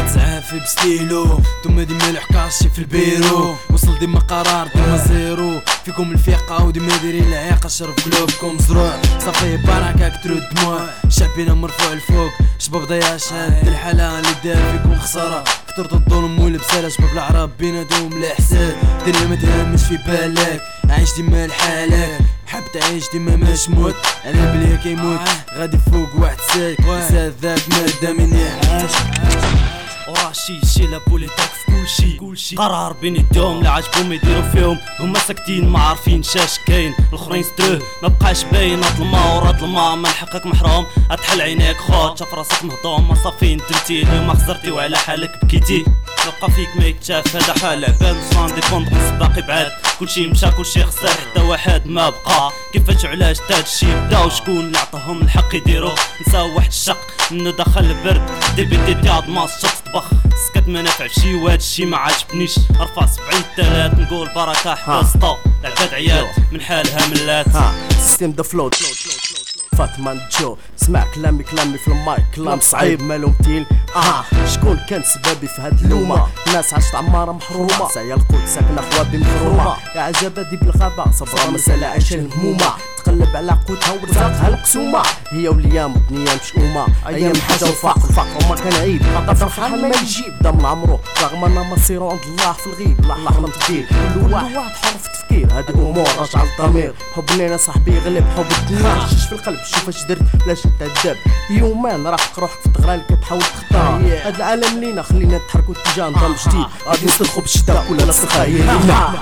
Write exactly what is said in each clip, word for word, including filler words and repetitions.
كتعافي بستيلو نتوما ديما الحكاشي في البيرو وصل ديما قرار ديما زيرو فيكم الفيقة وديما دايرين العيقة شرف قلوبكم زروع صافي بركة كترو الدموع شعبنا مرفوع الفوق شباب ضيع شاد الحالة اللي دار فيكم خسارة كترتو الظلم والبسالة شباب العرب بيناتهم الاحساد دنيا ما تهمش في بالك عايش ديما لحالك حاب تعيش ديما ماش موت انا بليا كيموت غادي فوق واحد ساك ساد ذاك مادة من يعيش وراه شي شي لا بوليتيك في كلشي قرار بين يديهم لا عجبهم يديرو فيهم هما ساكتين ما عارفين شاش كاين الاخرين ستروه ما بقاش باين هاد الماء ورا هاد الماء ما نحقك محروم اتحل عينيك خوت شاف راسك مهضوم ما صافي ندمتي اليوم خسرتي وعلى حالك بكيتي بقى فيك ما يتشاف هذا حال عباد صان ديبوندونس باقي بعاد كلشي مشى كلشي خسر حتى واحد ما بقى كيفاش علاش تا هادشي بدا وشكون اللي عطاهم الحق يديرو نساو واحد الشق منو دخل البرد دي بي دي تاع ماس شط طبخ سكت ما نافع شي وهاد الشي ما عجبنيش ارفع سبعين تلات نقول بركة حفظتو العباد عيال من حالها ملات سيستم ذا فلو فاطمة جو سمع كلامي كلامي في المايك كلام صعيب مالو متين اه شكون كان سبابي في هاد اللومة الناس عاشت عمارة محرومة سايا القود ساكنة خوابي محرومة يا عجبة دي بالغابة صبرا مسألة عايشة الهمومة تقلب على قوتها ورزاقها المقسومة هي وليام ودنيا مشؤومة ايام حاجة وفاق الفقر وما كان عيب خاطر فرحان ما يجيب دم عمرو رغم انا مصيرو عند الله في الغيب الله حرم تدير كل واحد حر في التفكير هاد الامور راجعة للضمير حب لينا صاحبي يغلب حب الدنيا شش في القلب شوف اش درت لاش تعذب يومان راح روحك في الطغران اللي كتحاول تختار هاد العالم لينا خلينا نتحركو اتجاه نظام جديد غادي نصرخو بالشتاء ولا الصرخة هي لينا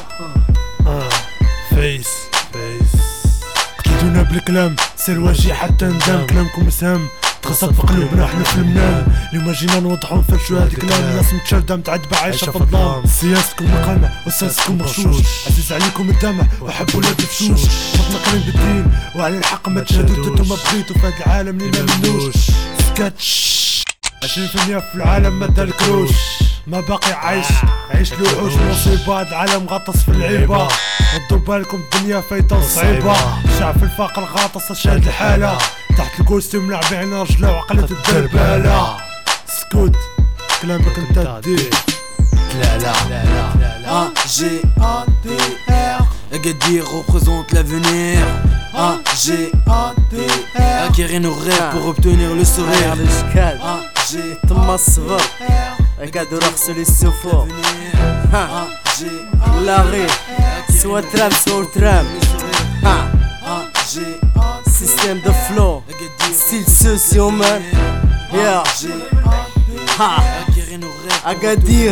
فيس فيس قتلتونا بالكلام سير واجي حتى ندم كلامكم سام تغصت في قلوبنا احنا في المنام اليوم جينا نوضحو نفرشو هاد الكلام الناس متشردة متعذبة عايشة في الظلام سياستكم مقامة وساسكم مغشوش عزيز عليكم الدمع وحب ولاد الفشوش بطنا قريب بالدين وعلى الحق ما تشهدوا انتو ما بغيتو في هاد العالم اللي ما منوش سكتش عشرين في المية في العالم ما دالكروش ما باقي عايش عيش الوحوش مصيبة العالم غطس في العيبة ردوا بالكم الدنيا فايتة وصعيبة شعب في الفقر غاطس شاد الحالة تحت الكرسي ملعبين رجلة وعقلة الدربالة سكوت كلامك انت دي لا لا لا لا A G A D R Agadir représente l'avenir A G A D R Acquérir nos rêves pour obtenir le sourire A G تما الصبر قادوا رقصوا لي السفور ها لا غير سوا ترام سوا ترام ها سيستم ذا فلو ستيل سوسيو مان يا ها أكادير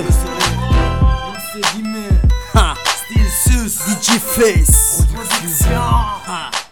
ها ستيل سوس دي جي فيس